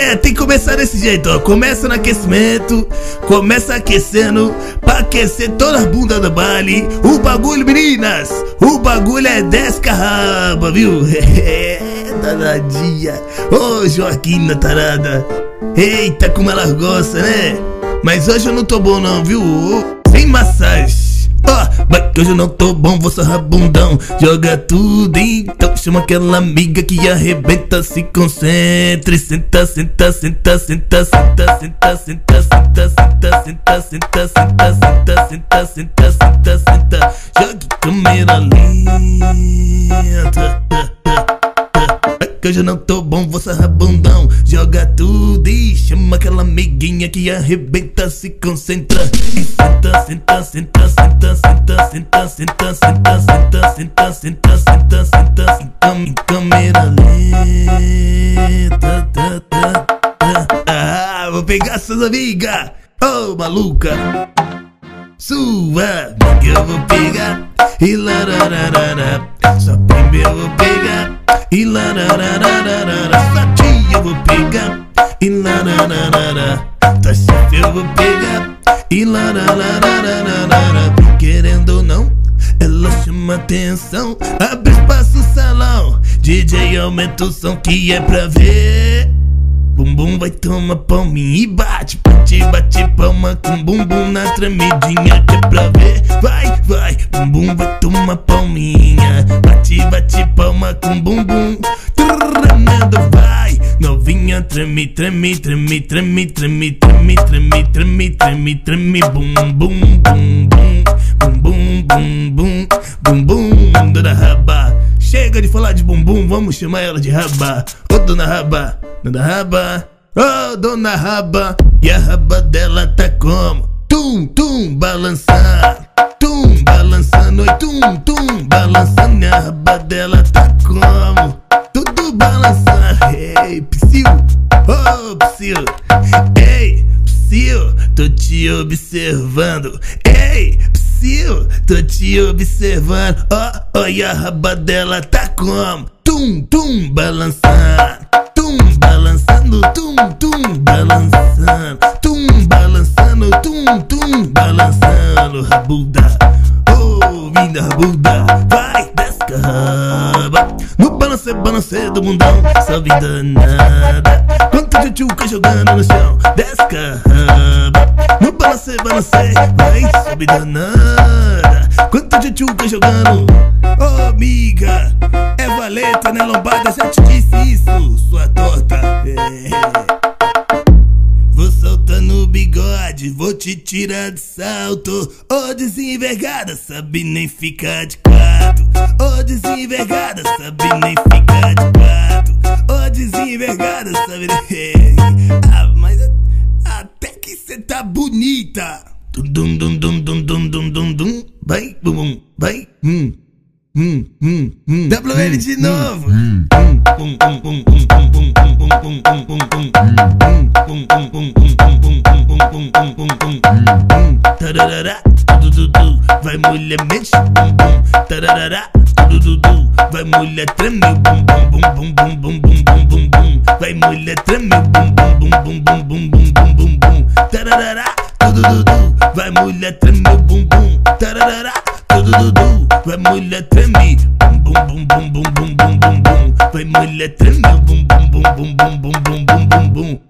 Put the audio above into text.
Tem que começar desse jeito, ó. Começa no aquecimento, começa aquecendo, pra aquecer toda a bunda do baile. O bagulho, meninas, o bagulho é 10 carraba, viu? Danadinha. Ô, Joaquina tarada. Eita, como ela gosta, né? Mas hoje eu não tô bom não, viu? Sem massagem. Vai que hoje eu não tô bom, vou sarrar bundão. Joga tudo, então chama aquela amiga que arrebenta. Se concentre, senta, senta, senta, senta, senta, senta, senta, senta, senta, senta, senta, senta, senta, senta, senta, senta, senta. Jogue câmera lenta. Vai que hoje eu não tô bom, vou sarrar bundão. Joga tudo e chama aquela amiguinha que arrebenta. Se concentra e senta, senta, senta, senta, senta, senta, senta, senta, senta, senta, senta, senta, senta, em câmera lenta. Vou pegar suas amigas, ô maluca. Sua amiga eu vou pegar e larararara. Sua prima eu vou pegar e larararara. Sua tia eu vou pegar e larararara. Tua chefe eu vou pegar e larararara. Querendo ou não, ela chama atenção. Abre espaço no salão, DJ aumenta o som que é pra ver. Bumbum vai tomar palminha e bate, bate, bate palma com bumbum na tremidinha que é pra ver. Vai, vai, bumbum vai tomar palminha, bate, bate palma com bumbum. Tremendo vai, novinha treme, treme, treme, treme, treme, treme, treme, treme, treme, treme, bum, bum, bum, bum, bum, bum, bum, bum, bum, dona Raba. Chega de falar de bumbum, vamos chamar ela de Raba. Ô dona Raba, dona Raba, ô dona Raba. E a raba dela tá como? Tum, tum, balançando. Tum, balançando, oi, tum, tum, balançando. E a raba dela tá como? Tudo balançando. Ei, Psyu, ô Psyu. Ei, Psyu, tô te observando. Ei, Psyu, tô te observando. Ó, e a raba dela tá como? Tum, tum, balançando. Tum, balançando, tum, tum, balançando. Tum, balançando, tum, tum, balançando. Rabuda, oh, minha rabuda. Vai, desca raba. No balance, balance do mundão, só vida nada. Quanto de tchuca jogando no chão, desca raba. No balance, balance, vai, sobe danada. Quanto de tchuca jogando. Ô, amiga, é valeta, né, lombada? Já te disse isso, sua torta. Vou soltando o bigode, vou te tirar de salto. Ô, desenvergada, sabe nem ficar de quatro. Ô, desenvergada, sabe nem ficar de quatro. Ô, desenvergada, sabe nem... mas até que cê tá bonita. Dum dum dum dum dum dum dum dum dum. Vai, bum, vai, WL de novo. Tararara, dudu, vai mulher mexe bum bum. Tararara, dudu, vai mulher treme bum bum bum bum bum bum bum bum bum. Vai mulher treme bum bum bum bum bum bum bum bum bum. Tararara, dudu, vai mulher treme bum bum. Tararara, dudu, vai mulher treme bum bum bum bum bum bum bum bum. Vai mulher treme bum bum bum bum bum bum bum bum bum.